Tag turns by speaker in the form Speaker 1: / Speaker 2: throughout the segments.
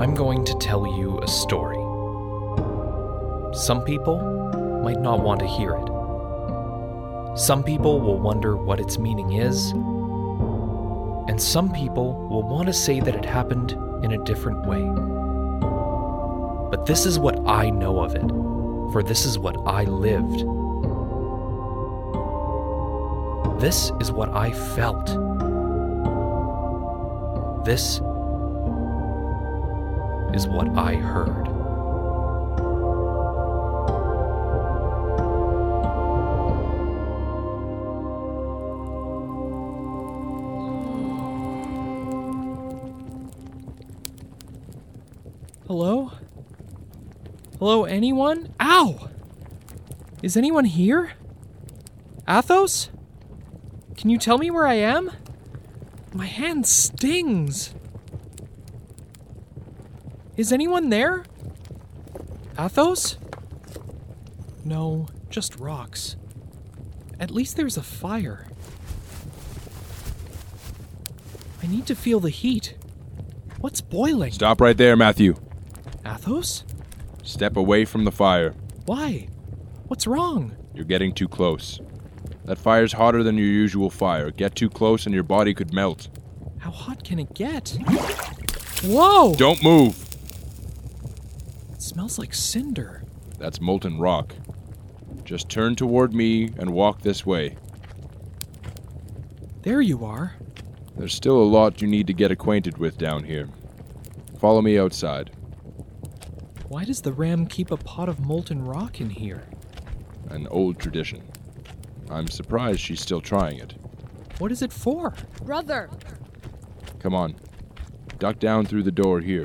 Speaker 1: I'm going to tell you a story. Some people might not want to hear it. Some people will wonder what its meaning is, and some people will want to say that it happened in a different way. But this is what I know of it, for this is what I lived. This is what I felt. This is what I heard.
Speaker 2: Hello? Hello, anyone? Ow! Is anyone here? Athos? Can you tell me where I am? My hand stings. Is anyone there? Athos? No, just rocks. At least there's a fire. I need to feel the heat. What's boiling?
Speaker 3: Stop right there, Matthew.
Speaker 2: Athos?
Speaker 3: Step away from the fire.
Speaker 2: Why? What's wrong?
Speaker 3: You're getting too close. That fire's hotter than your usual fire. Get too close and your body could melt.
Speaker 2: How hot can it get? Whoa!
Speaker 3: Don't move!
Speaker 2: It smells like cinder.
Speaker 3: That's molten rock. Just turn toward me and walk this way.
Speaker 2: There you are.
Speaker 3: There's still a lot you need to get acquainted with down here. Follow me outside.
Speaker 2: Why does the ram keep a pot of molten rock in here?
Speaker 3: An old tradition. I'm surprised she's still trying it.
Speaker 2: What is it for?
Speaker 4: Brother!
Speaker 3: Come on. Duck down through the door here.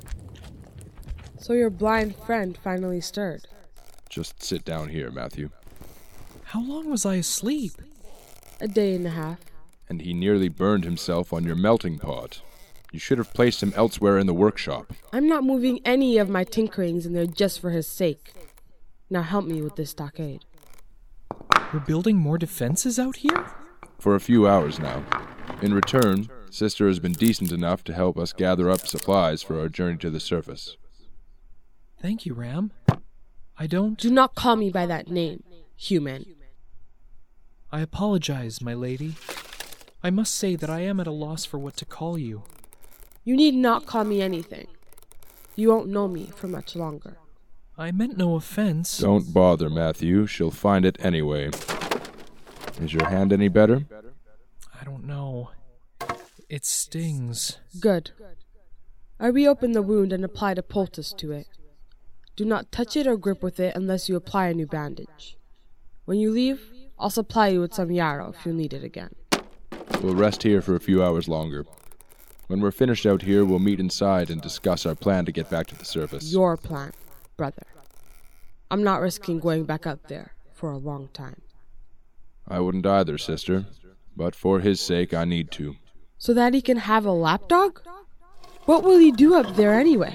Speaker 4: So your blind friend finally stirred.
Speaker 3: Just sit down here, Matthew.
Speaker 2: How long was I asleep?
Speaker 4: A day and a half.
Speaker 3: And he nearly burned himself on your melting pot. You should have placed him elsewhere in the workshop.
Speaker 4: I'm not moving any of my tinkerings in there just for his sake. Now help me with this stockade.
Speaker 2: We're building more defenses out here?
Speaker 3: For a few hours now. In return, Sister has been decent enough to help us gather up supplies for our journey to the surface.
Speaker 2: Thank you, Ram. I don't...
Speaker 4: Do not call me by that name, human.
Speaker 2: I apologize, my lady. I must say that I am at a loss for what to call you.
Speaker 4: You need not call me anything. You won't know me for much longer.
Speaker 2: I meant no offense.
Speaker 3: Don't bother, Matthew. She'll find it anyway. Is your hand any better?
Speaker 2: I don't know. It stings.
Speaker 4: Good. I reopen the wound and applied a poultice to it. Do not touch it or grip with it unless you apply a new bandage. When you leave, I'll supply you with some yarrow if you'll need it again.
Speaker 3: We'll rest here for a few hours longer. When we're finished out here, we'll meet inside and discuss our plan to get back to the surface.
Speaker 4: Your plan, brother. I'm not risking going back up there for a long time.
Speaker 3: I wouldn't either, Sister. But for his sake, I need to.
Speaker 4: So that he can have a lapdog? What will he do up there anyway?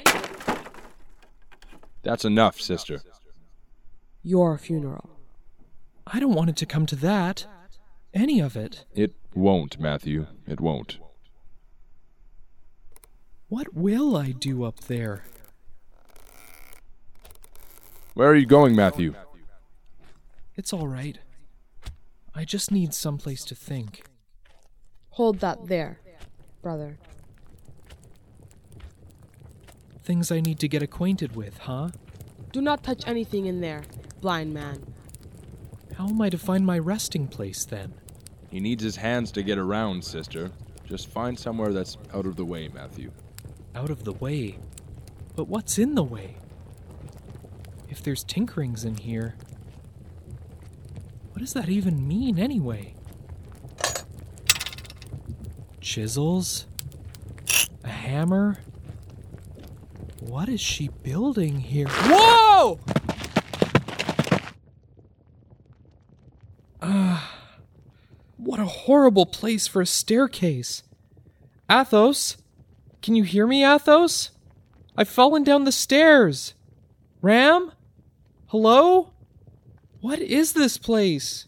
Speaker 3: That's enough, Sister.
Speaker 4: Your funeral.
Speaker 2: I don't want it to come to that. Any of it.
Speaker 3: It won't, Matthew. It won't.
Speaker 2: What will I do up there?
Speaker 3: Where are you going, Matthew?
Speaker 2: It's all right. I just need someplace to think.
Speaker 4: Hold that there, brother.
Speaker 2: Things I need to get acquainted with, huh?
Speaker 4: Do not touch anything in there, blind man.
Speaker 2: How am I to find my resting place, then?
Speaker 3: He needs his hands to get around, Sister. Just find somewhere that's out of the way, Matthew.
Speaker 2: Out of the way? But what's in the way? If there's tinkerings in here, what does that even mean, anyway? Chisels? A hammer? What is she building here? Whoa! What a horrible place for a staircase. Athos? Can you hear me, Athos? I've fallen down the stairs. Ram? Hello? What is this place?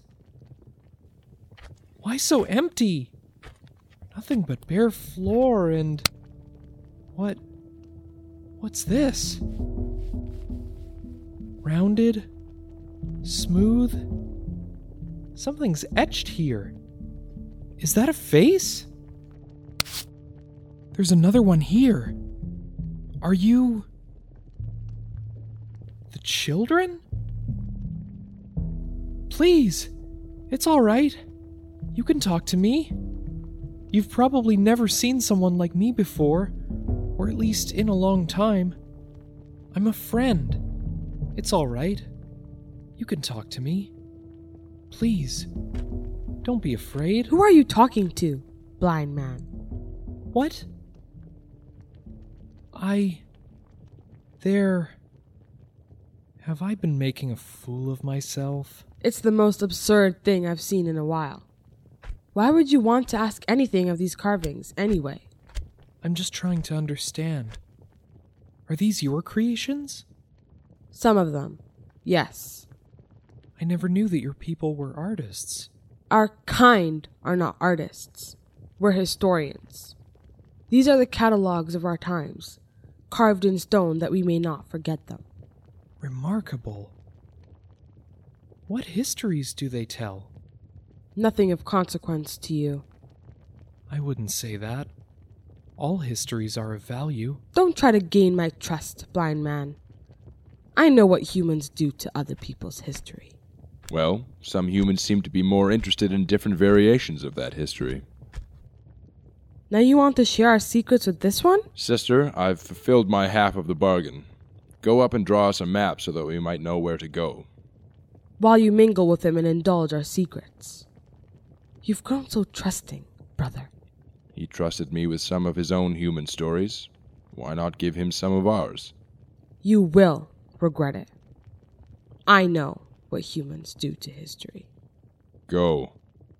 Speaker 2: Why so empty? Nothing but bare floor and... What's this? Rounded? Smooth? Something's etched here. Is that a face? There's another one here. Are you... the children? Please, it's all right. You can talk to me. You've probably never seen someone like me before, or at least in a long time. I'm a friend. It's all right. You can talk to me. Please, don't be afraid.
Speaker 4: Who are you talking to, blind man?
Speaker 2: What? Have I been making a fool of myself?
Speaker 4: It's the most absurd thing I've seen in a while. Why would you want to ask anything of these carvings, anyway?
Speaker 2: I'm just trying to understand. Are these your creations?
Speaker 4: Some of them, yes.
Speaker 2: I never knew that your people were artists.
Speaker 4: Our kind are not artists. We're historians. These are the catalogues of our times, carved in stone that we may not forget them.
Speaker 2: Remarkable. What histories do they tell?
Speaker 4: Nothing of consequence to you.
Speaker 2: I wouldn't say that. All histories are of value.
Speaker 4: Don't try to gain my trust, blind man. I know what humans do to other people's history.
Speaker 3: Well, some humans seem to be more interested in different variations of that history.
Speaker 4: Now you want to share our secrets with this one?
Speaker 3: Sister, I've fulfilled my half of the bargain. Go up and draw us a map so that we might know where to go.
Speaker 4: While you mingle with him and indulge our secrets. You've grown so trusting, brother.
Speaker 3: He trusted me with some of his own human stories. Why not give him some of ours?
Speaker 4: You will regret it. I know what humans do to history.
Speaker 3: Go.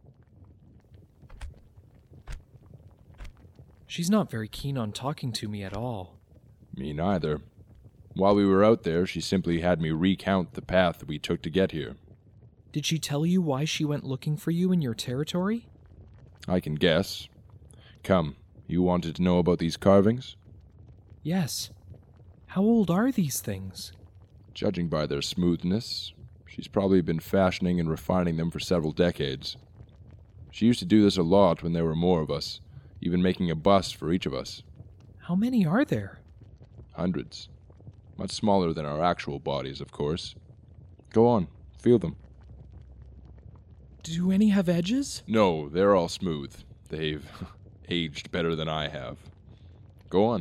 Speaker 2: She's not very keen on talking to me at all.
Speaker 3: Me neither. While we were out there, she simply had me recount the path we took to get here.
Speaker 2: Did she tell you why she went looking for you in your territory?
Speaker 3: I can guess. Come, you wanted to know about these carvings?
Speaker 2: Yes. How old are these things?
Speaker 3: Judging by their smoothness, she's probably been fashioning and refining them for several decades. She used to do this a lot when there were more of us, even making a bust for each of us.
Speaker 2: How many are there?
Speaker 3: Hundreds. Much smaller than our actual bodies, of course. Go on, feel them.
Speaker 2: Do any have edges?
Speaker 3: No, they're all smooth. They've aged better than I have. Go on.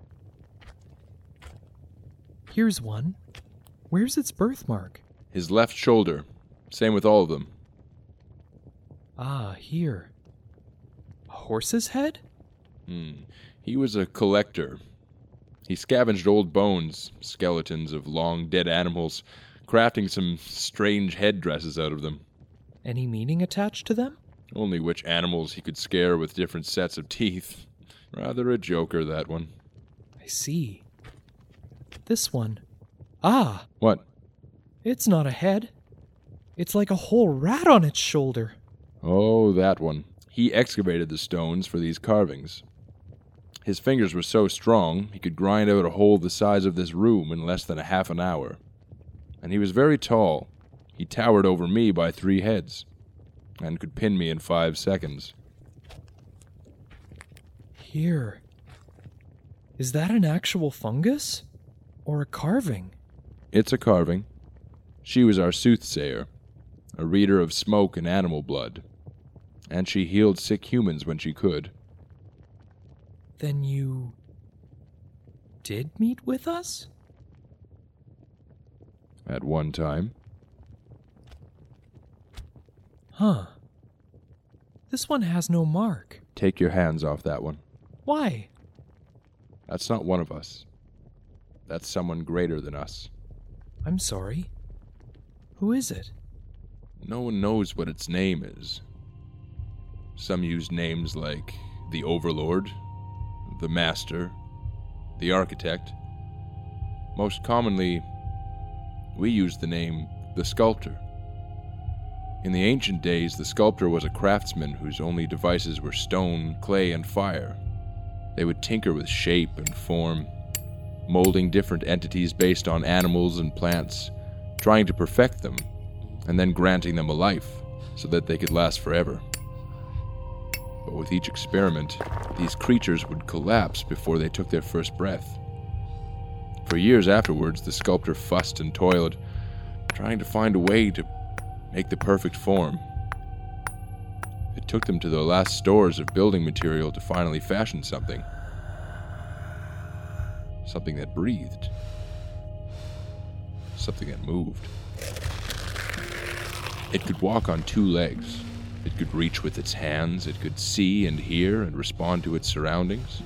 Speaker 2: Here's one. Where's its birthmark?
Speaker 3: His left shoulder. Same with all of them.
Speaker 2: Ah, here. A horse's head?
Speaker 3: He was a collector. He scavenged old bones, skeletons of long dead animals, crafting some strange headdresses out of them.
Speaker 2: Any meaning attached to them?
Speaker 3: Only which animals he could scare with different sets of teeth. Rather a joker, that one.
Speaker 2: I see. This one. Ah!
Speaker 3: What?
Speaker 2: It's not a head. It's like a whole rat on its shoulder.
Speaker 3: Oh, that one. He excavated the stones for these carvings. His fingers were so strong, he could grind out a hole the size of this room in less than a half an hour. And he was very tall. He towered over me by 3 heads, and could pin me in 5 seconds.
Speaker 2: Here. Is that an actual fungus? Or a carving?
Speaker 3: It's a carving. She was our soothsayer, a reader of smoke and animal blood, and she healed sick humans when she could.
Speaker 2: Then you did meet with us?
Speaker 3: At one time.
Speaker 2: Huh. This one has no mark.
Speaker 3: Take your hands off that one.
Speaker 2: Why?
Speaker 3: That's not one of us. That's someone greater than us.
Speaker 2: I'm sorry. Who is it?
Speaker 3: No one knows what its name is. Some use names like the Overlord, the Master, the Architect. Most commonly, we use the name the Sculptor. In the ancient days, the sculptor was a craftsman whose only devices were stone, clay, and fire. They would tinker with shape and form, molding different entities based on animals and plants, trying to perfect them, and then granting them a life so that they could last forever. But with each experiment, these creatures would collapse before they took their first breath. For years afterwards, the sculptor fussed and toiled, trying to find a way to make the perfect form. It took them to the last stores of building material to finally fashion something. Something that breathed. Something that moved. It could walk on two legs. It could reach with its hands. It could see and hear and respond to its surroundings.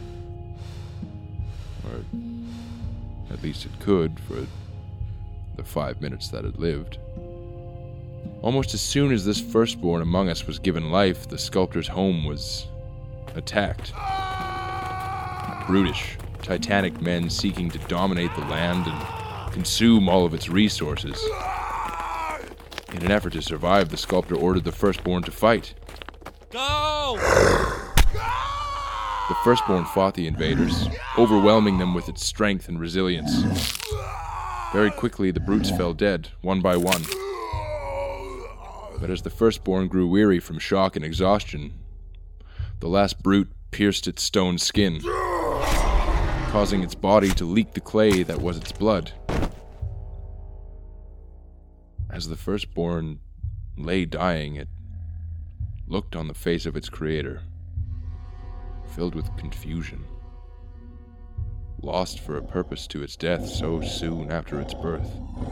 Speaker 3: Or at least it could for the 5 minutes that it lived. Almost as soon as this firstborn among us was given life, the sculptor's home was attacked. Brutish, titanic men seeking to dominate the land and consume all of its resources. In an effort to survive, the sculptor ordered the firstborn to fight.
Speaker 2: Go!
Speaker 3: The firstborn fought the invaders, overwhelming them with its strength and resilience. Very quickly, the brutes fell dead, one by one. But as the firstborn grew weary from shock and exhaustion, the last brute pierced its stone skin, causing its body to leak the clay that was its blood. As the firstborn lay dying, it looked on the face of its creator, filled with confusion, lost for a purpose to its death so soon after its birth.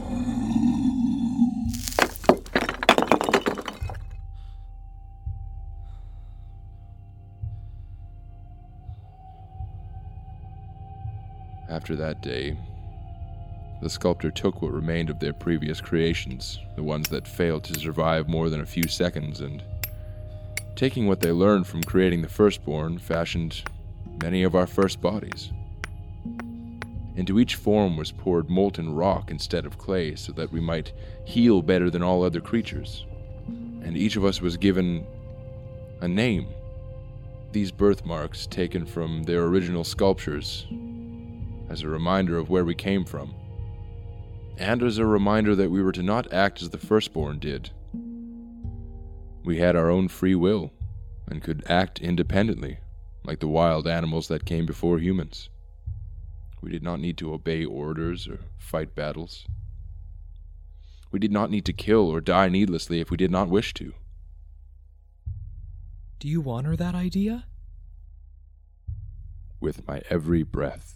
Speaker 3: After that day, the sculptor took what remained of their previous creations, the ones that failed to survive more than a few seconds, and, taking what they learned from creating the firstborn, fashioned many of our first bodies. Into each form was poured molten rock instead of clay, so that we might heal better than all other creatures. And each of us was given a name. These birthmarks, taken from their original sculptures, as a reminder of where we came from. And as a reminder that we were to not act as the firstborn did. We had our own free will, and could act independently, like the wild animals that came before humans. We did not need to obey orders or fight battles. We did not need to kill or die needlessly if we did not wish to.
Speaker 2: Do you honor that idea?
Speaker 3: With my every breath.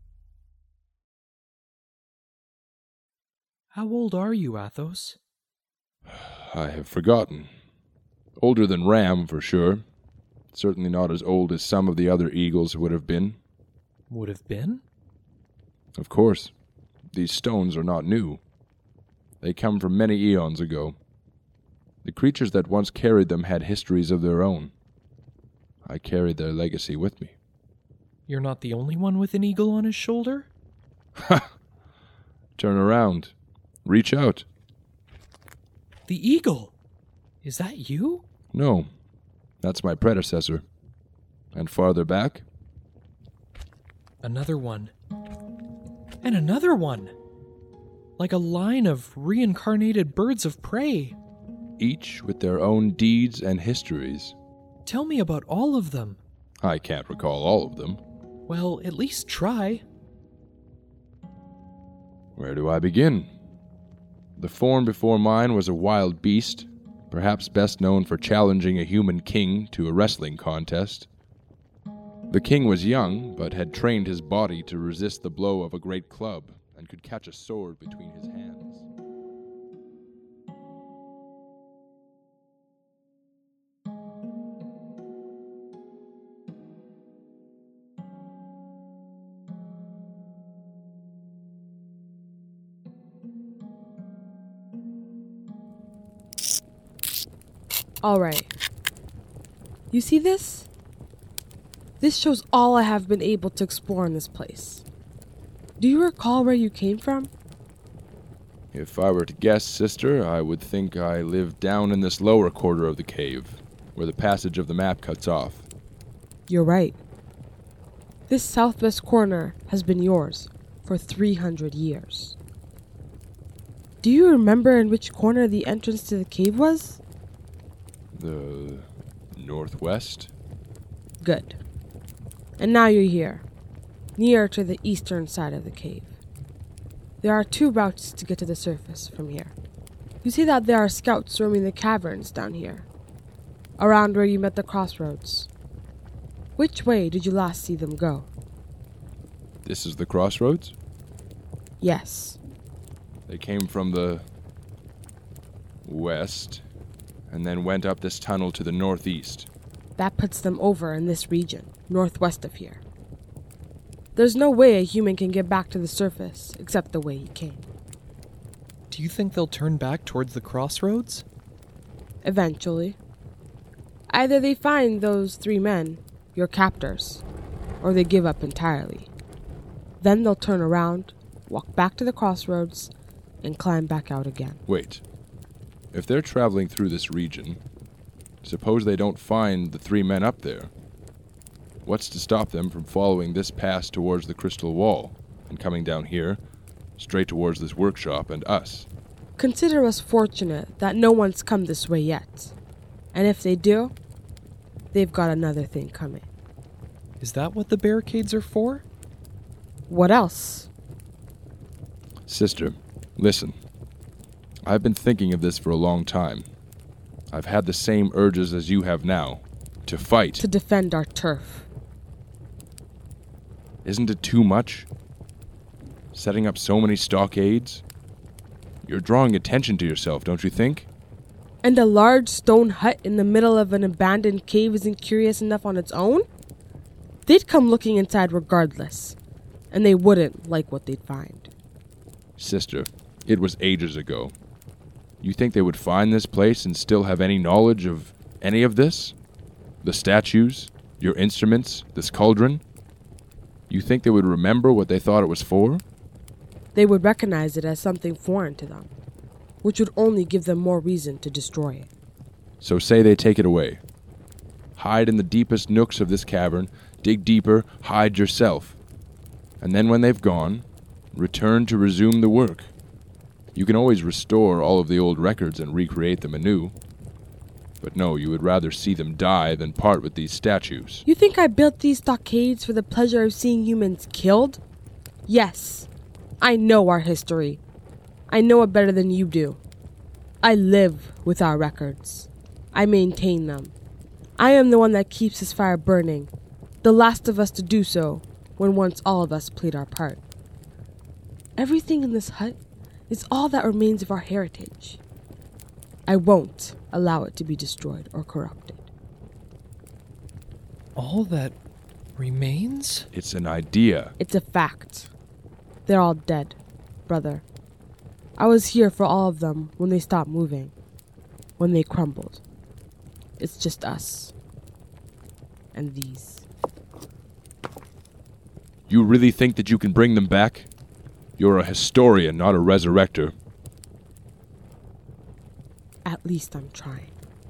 Speaker 2: How old are you, Athos?
Speaker 3: I have forgotten. Older than Ram, for sure. Certainly not as old as some of the other eagles would have been.
Speaker 2: Would have been?
Speaker 3: Of course. These stones are not new. They come from many eons ago. The creatures that once carried them had histories of their own. I carried their legacy with me.
Speaker 2: You're not the only one with an eagle on his shoulder?
Speaker 3: Ha! Turn around. Reach out.
Speaker 2: The eagle? Is that you?
Speaker 3: No, that's my predecessor. And farther back?
Speaker 2: Another one. And another one. Like a line of reincarnated birds of prey.
Speaker 3: Each with their own deeds and histories.
Speaker 2: Tell me about all of them.
Speaker 3: I can't recall all of them.
Speaker 2: Well, at least try.
Speaker 3: Where do I begin? The form before mine was a wild beast, perhaps best known for challenging a human king to a wrestling contest. The king was young, but had trained his body to resist the blow of a great club, and could catch a sword between his hands.
Speaker 4: All right. You see this? This shows all I have been able to explore in this place. Do you recall where you came from?
Speaker 3: If I were to guess, sister, I would think I lived down in this lower quarter of the cave, where the passage of the map cuts off.
Speaker 4: You're right. This southwest corner has been yours, for 300 years. Do you remember in which corner the entrance to the cave was?
Speaker 3: The northwest?
Speaker 4: Good. And now you're here, near to the eastern side of the cave. There are 2 routes to get to the surface from here. You see that there are scouts roaming the caverns down here, around where you met the crossroads. Which way did you last see them go?
Speaker 3: This is the crossroads?
Speaker 4: Yes.
Speaker 3: They came from the west and then went up this tunnel to the northeast.
Speaker 4: That puts them over in this region, northwest of here. There's no way a human can get back to the surface except the way he came.
Speaker 2: Do you think they'll turn back towards the crossroads?
Speaker 4: Eventually. Either they find those 3 men, your captors, or they give up entirely. Then they'll turn around, walk back to the crossroads, and climb back out again.
Speaker 3: Wait. If they're traveling through this region, suppose they don't find the 3 men up there. What's to stop them from following this pass towards the crystal wall and coming down here, straight towards this workshop and us?
Speaker 4: Consider us fortunate that no one's come this way yet. And if they do, they've got another thing coming.
Speaker 2: Is that what the barricades are for?
Speaker 4: What else?
Speaker 3: Sister, listen. I've been thinking of this for a long time. I've had the same urges as you have now, to fight.
Speaker 4: To defend our turf.
Speaker 3: Isn't it too much? Setting up so many stockades? You're drawing attention to yourself, don't you think?
Speaker 4: And a large stone hut in the middle of an abandoned cave isn't curious enough on its own? They'd come looking inside regardless, and they wouldn't like what they'd find.
Speaker 3: Sister, it was ages ago. You think they would find this place and still have any knowledge of any of this? The statues, your instruments, this cauldron? You think they would remember what they thought it was for?
Speaker 4: They would recognize it as something foreign to them, which would only give them more reason to destroy it.
Speaker 3: So say they take it away. Hide in the deepest nooks of this cavern, dig deeper, hide yourself. And then when they've gone, return to resume the work. You can always restore all of the old records and recreate them anew. But no, you would rather see them die than part with these statues.
Speaker 4: You think I built these stockades for the pleasure of seeing humans killed? Yes, I know our history. I know it better than you do. I live with our records. I maintain them. I am the one that keeps this fire burning, the last of us to do so when once all of us played our part. Everything in this hut is all that remains of our heritage. I won't allow it to be destroyed or corrupted.
Speaker 2: All that remains?
Speaker 3: It's an idea.
Speaker 4: It's a fact. They're all dead, brother. I was here for all of them when they stopped moving, when they crumbled. It's just us. And these.
Speaker 3: You really think that you can bring them back? You're a historian, not a resurrector.
Speaker 4: At least I'm trying.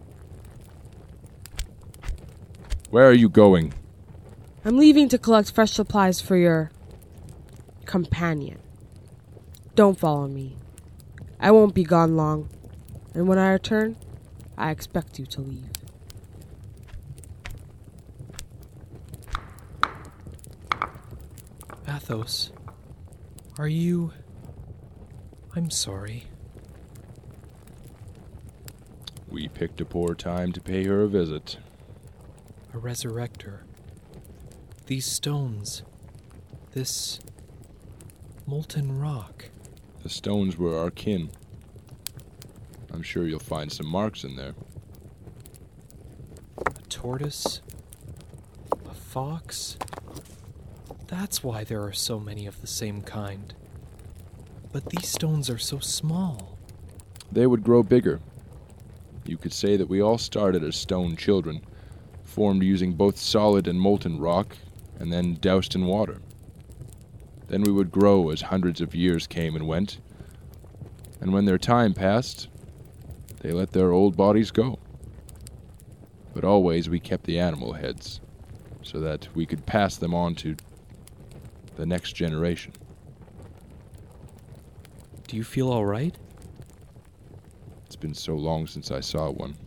Speaker 3: Where are you going?
Speaker 4: I'm leaving to collect fresh supplies for your companion. Don't follow me. I won't be gone long. And when I return, I expect you to leave.
Speaker 2: Athos, are you... I'm sorry.
Speaker 3: We picked a poor time to pay her a visit.
Speaker 2: A resurrector. These stones. This molten rock.
Speaker 3: The stones were our kin. I'm sure you'll find some marks in there.
Speaker 2: A tortoise. A fox. That's why there are so many of the same kind. But these stones are so small.
Speaker 3: They would grow bigger. You could say that we all started as stone children, formed using both solid and molten rock, and then doused in water. Then we would grow as hundreds of years came and went, and when their time passed, they let their old bodies go. But always we kept the animal heads, so that we could pass them on to the next generation.
Speaker 1: Do you feel all right?
Speaker 3: It's been so long since I saw one.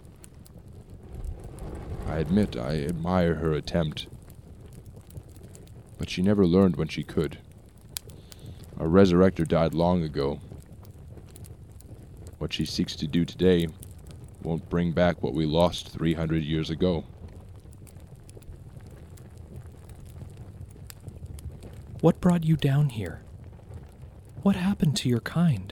Speaker 3: I admit I admire her attempt. But she never learned when she could. Our resurrector died long ago. What she seeks to do today won't bring back what we lost 300 years ago.
Speaker 1: What brought you down here? What happened to your kind?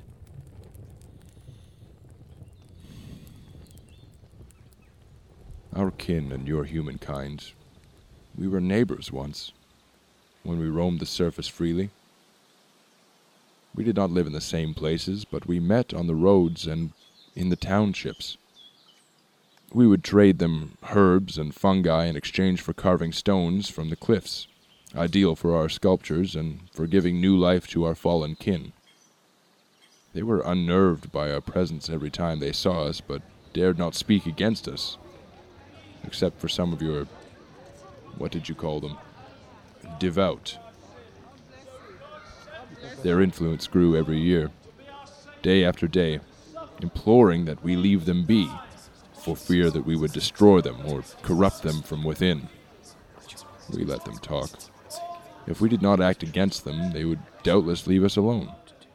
Speaker 3: Our kin and your humankind, we were neighbors once, when we roamed the surface freely. We did not live in the same places, but we met on the roads and in the townships. We would trade them herbs and fungi in exchange for carving stones from the cliffs, ideal for our sculptures and for giving new life to our fallen kin. They were unnerved by our presence every time they saw us, but dared not speak against us, except for some of your, what did you call them? Devout. Their influence grew every year, day after day, imploring that we leave them be, for fear that we would destroy them or corrupt them from within. We let them talk. If we did not act against them, they would doubtless leave us alone.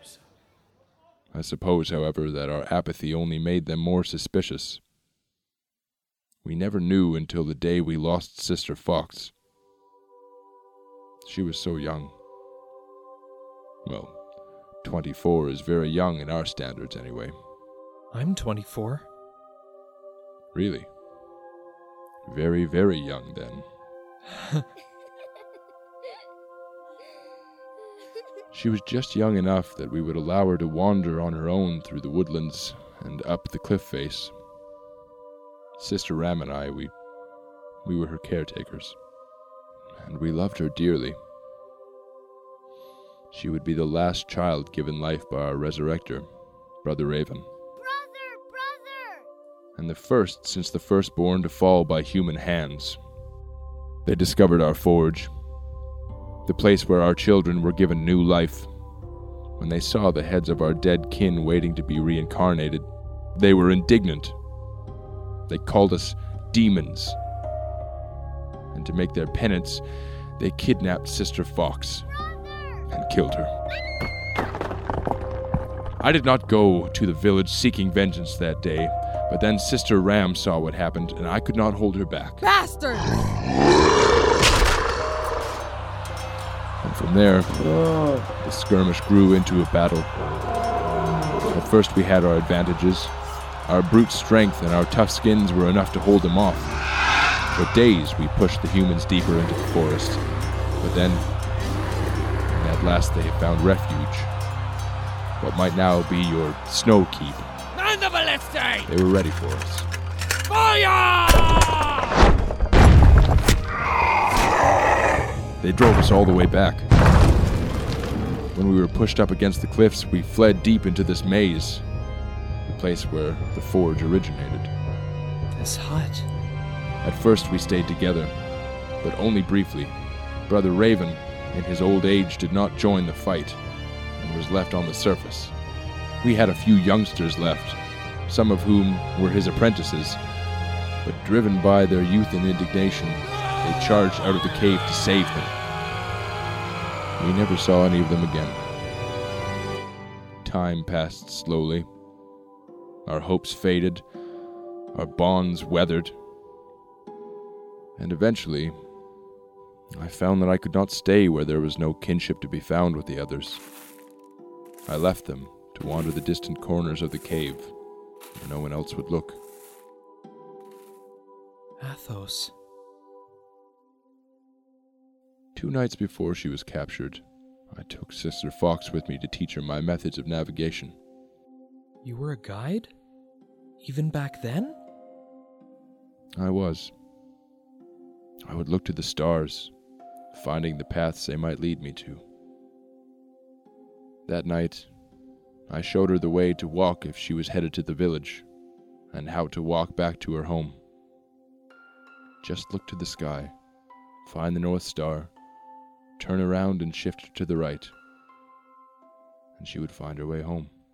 Speaker 3: I suppose, however, that our apathy only made them more suspicious. We never knew until the day we lost Sister Fox. She was so young. Well, 24 is very young in our standards anyway.
Speaker 1: I'm 24.
Speaker 3: Really? Very, very young then. She was just young enough that we would allow her to wander on her own through the woodlands and up the cliff face. Sister Ram and I, we were her caretakers, and we loved her dearly. She would be the last child given life by our resurrector, Brother Raven.
Speaker 5: Brother!
Speaker 3: And the first since the firstborn to fall by human hands. They discovered our forge, the place where our children were given new life. When they saw the heads of our dead kin waiting to be reincarnated, they were indignant. They called us demons. And to make their penance, they kidnapped Sister Fox and killed her. I did not go to the village seeking vengeance that day, but then Sister Ram saw what happened, and I could not hold her back.
Speaker 4: Bastard!
Speaker 3: And from there, the skirmish grew into a battle. At first we had our advantages. Our brute strength and our tough skins were enough to hold them off. For days we pushed the humans deeper into the forest. But then, at last they found refuge. What might now be your snow keep. They were ready for us. They drove us all the way back. When we were pushed up against the cliffs, we fled deep into this maze, the place where the forge originated.
Speaker 1: This hut.
Speaker 3: At first we stayed together, but only briefly. Brother Raven, in his old age, did not join the fight, and was left on the surface. We had a few youngsters left, some of whom were his apprentices, but driven by their youth and indignation, they charged out of the cave to save him. We never saw any of them again. Time passed slowly. Our hopes faded, our bonds weathered, and eventually, I found that I could not stay where there was no kinship to be found with the others. I left them to wander the distant corners of the cave, where no one else would look.
Speaker 1: Athos.
Speaker 3: 2 nights before she was captured, I took Sister Fox with me to teach her my methods of navigation.
Speaker 1: You were a guide? Even back then?
Speaker 3: I was. I would look to the stars, finding the paths they might lead me to. That night, I showed her the way to walk if she was headed to the village, and how to walk back to her home. Just look to the sky, find the North Star, turn around and shift to the right, and she would find her way home.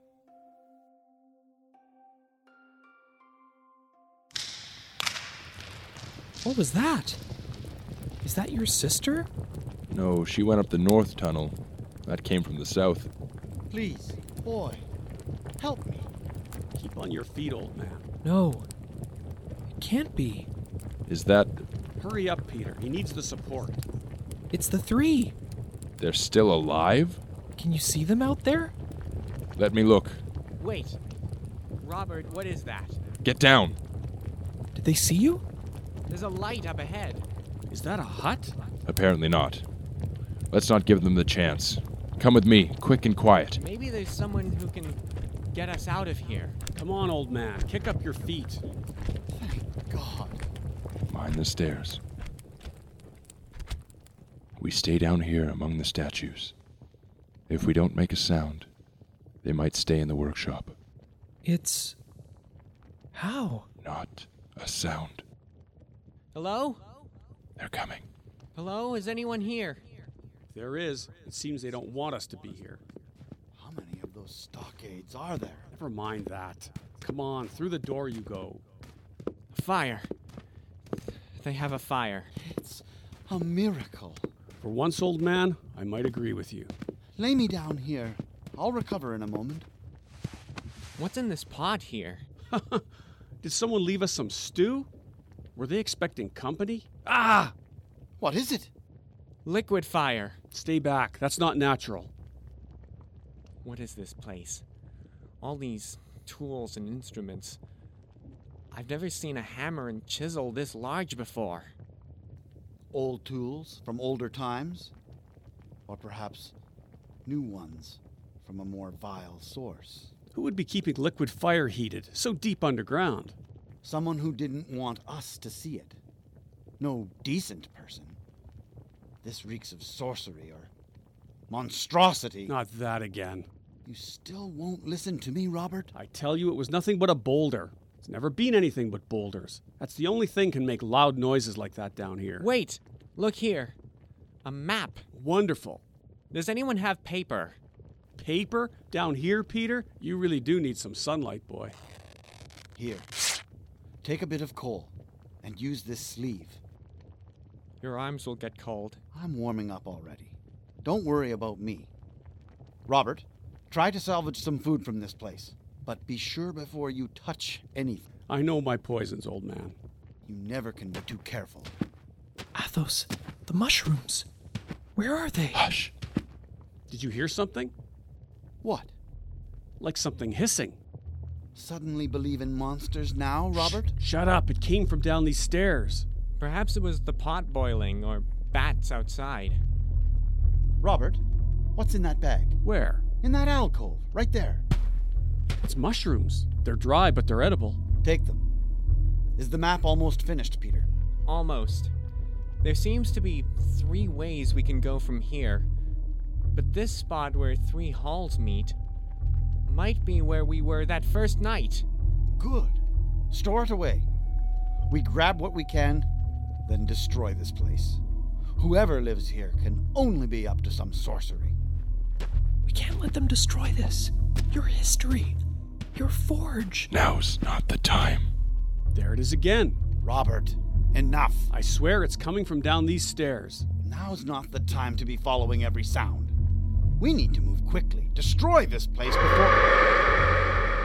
Speaker 2: What was that? Is that your sister?
Speaker 3: No, she went up the north tunnel. That came from the south.
Speaker 6: Please, boy, help me.
Speaker 7: Keep on your feet, old man.
Speaker 2: No. It can't be.
Speaker 3: Is that...
Speaker 7: Hurry up, Peter. He needs the support.
Speaker 2: It's the three.
Speaker 3: they're still alive?
Speaker 2: Can you see them out there?
Speaker 3: Let me look.
Speaker 8: Wait. Robert, what is that?
Speaker 3: Get down.
Speaker 2: Did they see you?
Speaker 8: There's a light up ahead.
Speaker 7: Is that a hut?
Speaker 3: Apparently not. Let's not give them the chance. Come with me, quick and quiet.
Speaker 8: Maybe there's someone who can get us out of here.
Speaker 7: Come on, old man. Kick up your feet.
Speaker 6: Thank God.
Speaker 3: Mind the stairs. We stay down here among the statues. If we don't make a sound, they might stay in the workshop.
Speaker 2: It's... How?
Speaker 3: Not a sound.
Speaker 8: Hello?
Speaker 3: They're coming.
Speaker 8: Hello? Is anyone here?
Speaker 7: If there is, it seems they don't want us to be here.
Speaker 6: How many of those stockades are there?
Speaker 7: Never mind that. Come on, through the door you go.
Speaker 8: Fire. They have a fire.
Speaker 6: It's a miracle.
Speaker 7: For once, old man, I might agree with you.
Speaker 6: Lay me down here. I'll recover in a moment.
Speaker 8: What's in this pot here?
Speaker 7: Did someone leave us some stew? Were they expecting company? Ah!
Speaker 6: What is it?
Speaker 8: Liquid fire.
Speaker 7: Stay back. That's not natural.
Speaker 8: What is this place? All these tools and instruments. I've never seen a hammer and chisel this large before.
Speaker 6: Old tools from older times? Or perhaps new ones from a more vile source?
Speaker 7: Who would be keeping liquid fire heated so deep underground?
Speaker 6: Someone who didn't want us to see it. No decent person. This reeks of sorcery or monstrosity.
Speaker 7: Not that again.
Speaker 6: You still won't listen to me, Robert?
Speaker 7: I tell you, it was nothing but a boulder. It's never been anything but boulders. That's the only thing can make loud noises like that down here.
Speaker 8: Wait! Look here. A map.
Speaker 7: Wonderful.
Speaker 8: Does anyone have paper?
Speaker 7: Paper? Down here, Peter? You really do need some sunlight, boy.
Speaker 6: Here. Take a bit of coal and use this sleeve.
Speaker 8: Your arms will get cold.
Speaker 6: I'm warming up already. Don't worry about me. Robert, try to salvage some food from this place, but be sure before you touch anything.
Speaker 7: I know my poisons, old man.
Speaker 6: You never can be too careful.
Speaker 2: Athos, the mushrooms. Where are they?
Speaker 3: Hush.
Speaker 7: Did you hear something?
Speaker 6: What?
Speaker 7: Like something hissing.
Speaker 6: Suddenly believe in monsters now, Robert?
Speaker 7: Shut up. It came from down these stairs.
Speaker 8: Perhaps it was the pot boiling or bats outside.
Speaker 6: Robert, what's in that bag?
Speaker 7: Where?
Speaker 6: In that alcove, right there.
Speaker 7: It's mushrooms. They're dry, but they're edible.
Speaker 6: Take them. Is the map almost finished, Peter?
Speaker 8: Almost. There seems to be 3 ways we can go from here. But this spot where 3 halls meet might be where we were that first night.
Speaker 6: Good. Store it away. We grab what we can, then destroy this place. Whoever lives here can only be up to some sorcery.
Speaker 2: We can't let them destroy this. Your history. Your forge.
Speaker 3: Now's not the time.
Speaker 7: There it is again.
Speaker 6: Robert, enough.
Speaker 7: I swear it's coming from down these stairs.
Speaker 6: Now's not the time to be following every sound. We need to move quickly. Destroy this place before...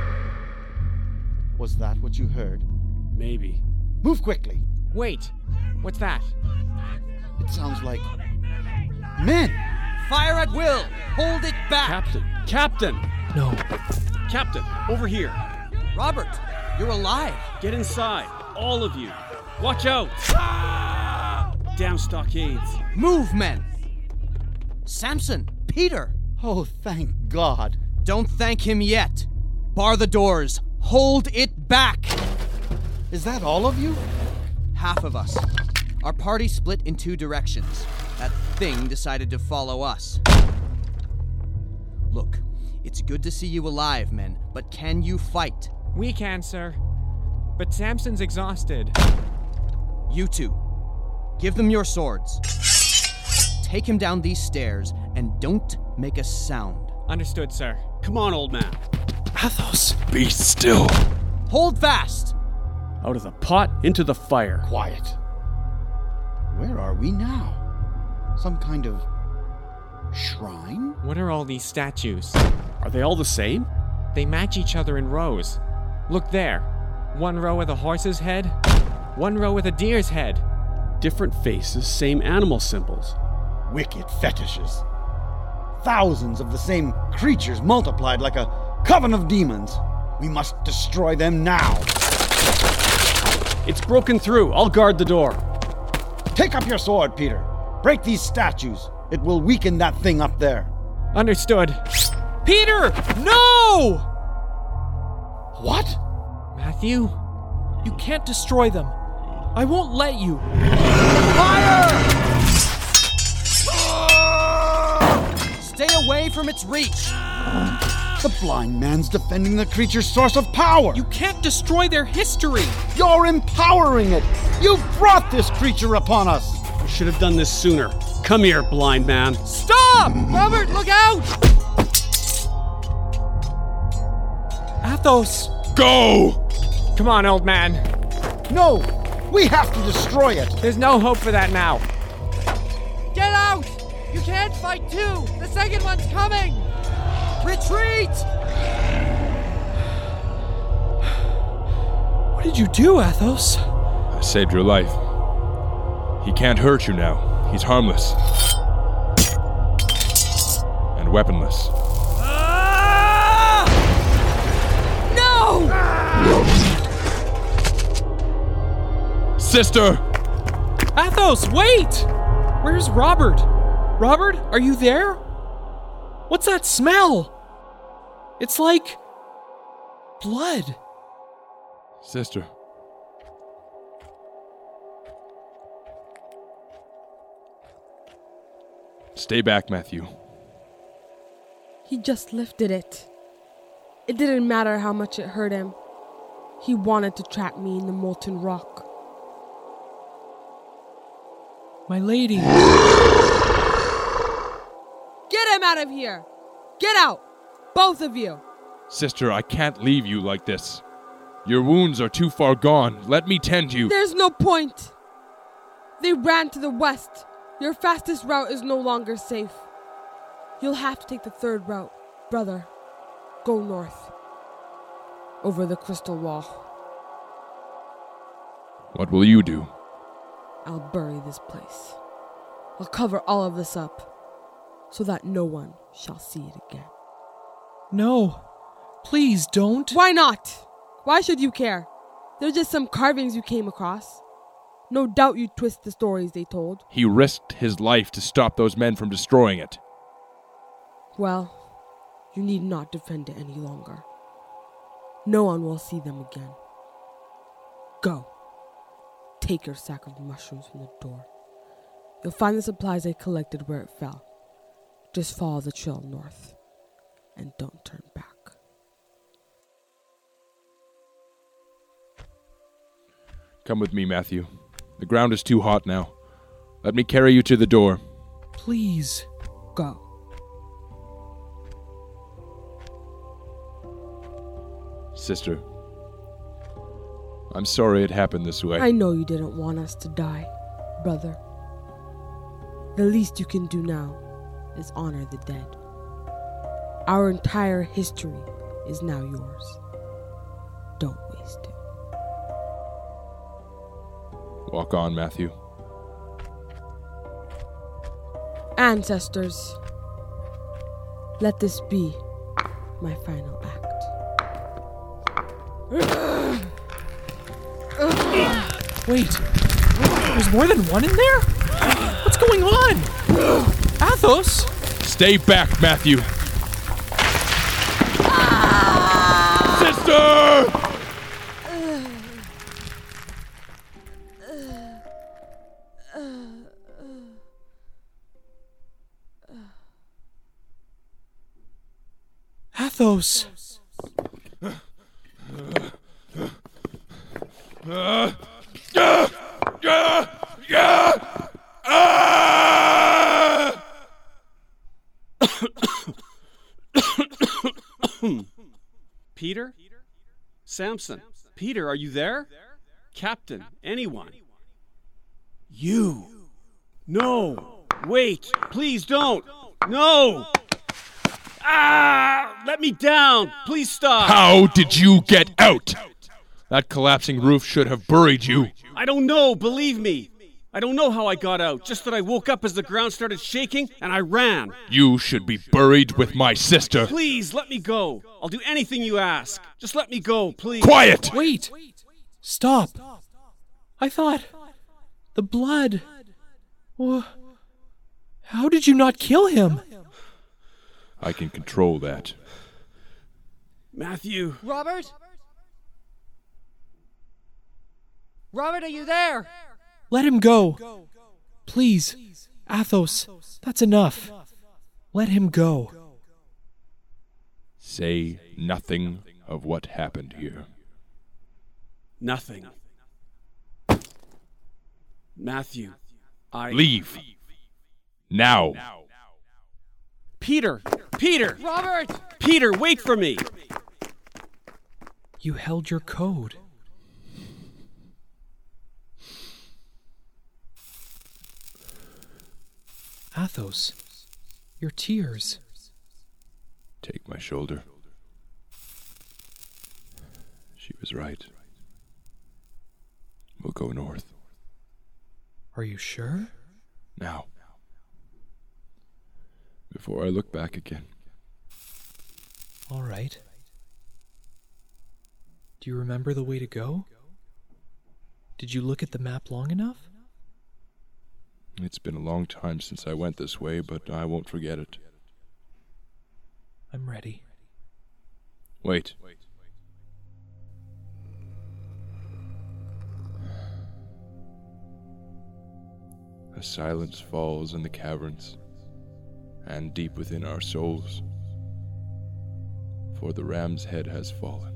Speaker 6: Was that what you heard?
Speaker 7: Maybe.
Speaker 6: Move quickly.
Speaker 8: Wait, what's that?
Speaker 6: It sounds like... men!
Speaker 9: Fire at will! Hold it back!
Speaker 7: Captain! Captain!
Speaker 2: No.
Speaker 7: Captain! Over here!
Speaker 9: Robert, you're alive!
Speaker 7: Get inside! All of you! Watch out! Damn stockades!
Speaker 9: Move, men! Samson! Peter!
Speaker 6: Oh, thank God.
Speaker 9: Don't thank him yet. Bar the doors. Hold it back!
Speaker 6: Is that all of you?
Speaker 9: Half of us. Our party split in 2 directions. That thing decided to follow us. Look, it's good to see you alive, men, but can you fight?
Speaker 8: We can, sir. But Samson's exhausted.
Speaker 9: You 2. Give them your swords. Take him down these stairs, and don't make a sound.
Speaker 8: Understood, sir.
Speaker 7: Come on, old man.
Speaker 2: Athos.
Speaker 3: Be still.
Speaker 9: Hold fast!
Speaker 7: Out of the pot, into the fire.
Speaker 6: Quiet. Where are we now? Some kind of shrine?
Speaker 8: What are all these statues?
Speaker 7: Are they all the same?
Speaker 8: They match each other in rows. Look there. One row with a horse's head, one row with a deer's head.
Speaker 7: Different faces, same animal symbols.
Speaker 6: Wicked fetishes. Thousands of the same creatures multiplied like a coven of demons. We must destroy them now.
Speaker 7: It's broken through. I'll guard the door.
Speaker 6: Take up your sword, Peter. Break these statues. It will weaken that thing up there.
Speaker 8: Understood.
Speaker 2: Peter! No!
Speaker 6: What?
Speaker 8: Matthew?
Speaker 2: You can't destroy them. I won't let you.
Speaker 9: Fire! Stay away from its reach.
Speaker 6: The blind man's defending the creature's source of power.
Speaker 2: You can't destroy their history.
Speaker 6: You're empowering it. You've brought this creature upon us.
Speaker 7: I should have done this sooner. Come here, blind man.
Speaker 2: Stop! Robert, look out! Athos!
Speaker 3: Go!
Speaker 8: Come on, old man.
Speaker 6: No, we have to destroy it.
Speaker 8: There's no hope for that now.
Speaker 2: Get out! You can't fight two! The second one's coming! Retreat! What did you do, Athos?
Speaker 3: I saved your life. He can't hurt you now. He's harmless. And weaponless.
Speaker 2: No!
Speaker 3: Sister!
Speaker 2: Athos, wait! Where's Robert? Robert, are you there? What's that smell? It's like blood.
Speaker 3: Sister. Stay back, Matthew.
Speaker 4: He just lifted it. It didn't matter how much it hurt him. He wanted to trap me in the molten rock.
Speaker 2: My lady.
Speaker 4: Get him out of here! Get out! Both of you!
Speaker 3: Sister, I can't leave you like this. Your wounds are too far gone. Let me tend you.
Speaker 4: There's no point! They ran to the west. Your fastest route is no longer safe. You'll have to take the third route, brother. Go north. Over the crystal wall.
Speaker 3: What will you do?
Speaker 4: I'll bury this place. I'll cover all of this up, so that no one shall see it again.
Speaker 2: No. Please don't.
Speaker 4: Why not? Why should you care? They're just some carvings you came across. No doubt you'd twist the stories they told.
Speaker 3: He risked his life to stop those men from destroying it.
Speaker 4: Well, you need not defend it any longer. No one will see them again. Go. Take your sack of mushrooms from the door. You'll find the supplies I collected where it fell. Just follow the trail north. And don't turn back.
Speaker 3: Come with me, Matthew. The ground is too hot now. Let me carry you to the door.
Speaker 2: Please.
Speaker 4: Go.
Speaker 3: Sister, I'm sorry it happened this way.
Speaker 4: I know you didn't want us to die, brother. The least you can do now is honor the dead. Our entire history is now yours. Don't waste it.
Speaker 3: Walk on, Matthew.
Speaker 4: Ancestors, let this be my final act.
Speaker 2: Wait. There's more than one in there? What's going on? Athos?
Speaker 3: Stay back, Matthew. Sister!
Speaker 2: Athos.
Speaker 7: Peter? Samson. Peter, are you there? captain, anyone. You. No. Wait. Please don't. No. Ah! Let me down. Please stop.
Speaker 3: How did you get out? That collapsing roof should have buried you.
Speaker 7: I don't know, believe me. I don't know how I got out, just that I woke up as the ground started shaking and I ran.
Speaker 3: You should be buried with my sister.
Speaker 7: Please, let me go. I'll do anything you ask. Just let me go, please.
Speaker 3: Quiet!
Speaker 2: Wait! Stop! I thought... the blood... How did you not kill him?
Speaker 3: I can control that.
Speaker 7: Matthew.
Speaker 8: Robert? Robert, are you there?
Speaker 2: Let him go. Please, Athos, that's enough. Let him go.
Speaker 3: Say nothing of what happened here.
Speaker 7: Nothing. Matthew,
Speaker 3: Leave. Now.
Speaker 7: Peter! Peter!
Speaker 8: Robert!
Speaker 7: Peter, wait for me!
Speaker 2: You held your code. Athos, your tears.
Speaker 3: Take my shoulder. She was right. We'll go north.
Speaker 2: Are you sure?
Speaker 3: Now. Before I look back again.
Speaker 2: All right. Do you remember the way to go? Did you look at the map long enough?
Speaker 3: It's been a long time since I went this way, but I won't forget it.
Speaker 2: I'm ready.
Speaker 3: Wait. A silence falls in the caverns, and deep within our souls, for the ram's head has fallen.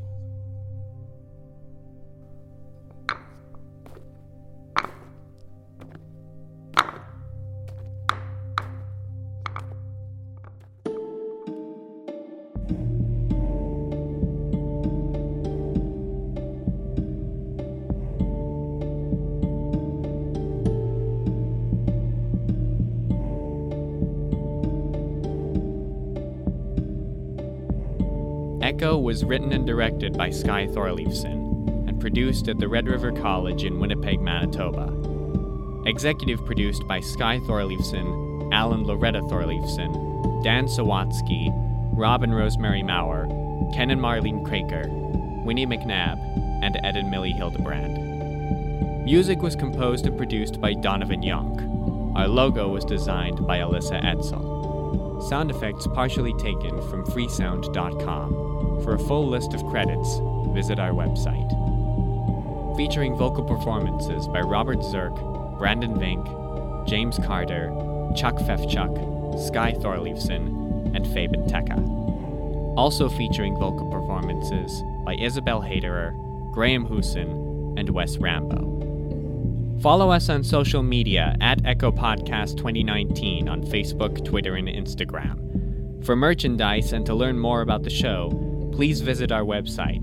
Speaker 8: Echo was written and directed by Sky Thorleifson and produced at the Red River College in Winnipeg, Manitoba. Executive produced by Sky Thorleifson, Alan Loretta Thorleifson, Dan Sawatsky, Rob and Rosemary Maurer, Ken and Marlene Craker, Winnie McNabb, and Ed and Millie Hildebrand. Music was composed and produced by Donovan Young. Our logo was designed by Alyssa Edsel. Sound effects partially taken from freesound.com. For a full list of credits, visit our website. Featuring vocal performances by Robert Zirk, Brandon Vink, James Carter, Chuck Fefchuk, Sky Thorleifson, and Fabian Teka. Also featuring vocal performances by Isabel Haderer, Graham Hooson, and Wes Rambo. Follow us on social media at Echo Podcast 2019 on Facebook, Twitter, and Instagram. For merchandise and to learn more about the show, please visit our website,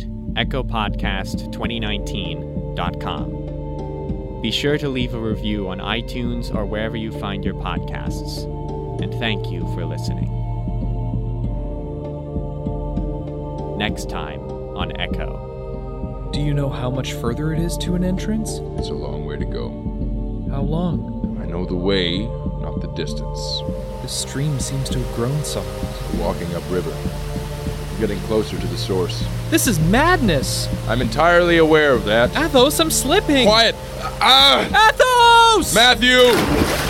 Speaker 8: echopodcast2019.com. Be sure to leave a review on iTunes or wherever you find your podcasts. And thank you for listening. Next time on Echo.
Speaker 2: Do you know how much further it is to an entrance?
Speaker 3: It's a long way to go.
Speaker 2: How long?
Speaker 3: I know the way, not the distance.
Speaker 2: The stream seems to have grown some.
Speaker 3: We're walking upriver. We're getting closer to the source.
Speaker 2: This is madness!
Speaker 3: I'm entirely aware of that.
Speaker 2: Athos, I'm slipping!
Speaker 3: Quiet!
Speaker 2: Athos!
Speaker 3: Matthew!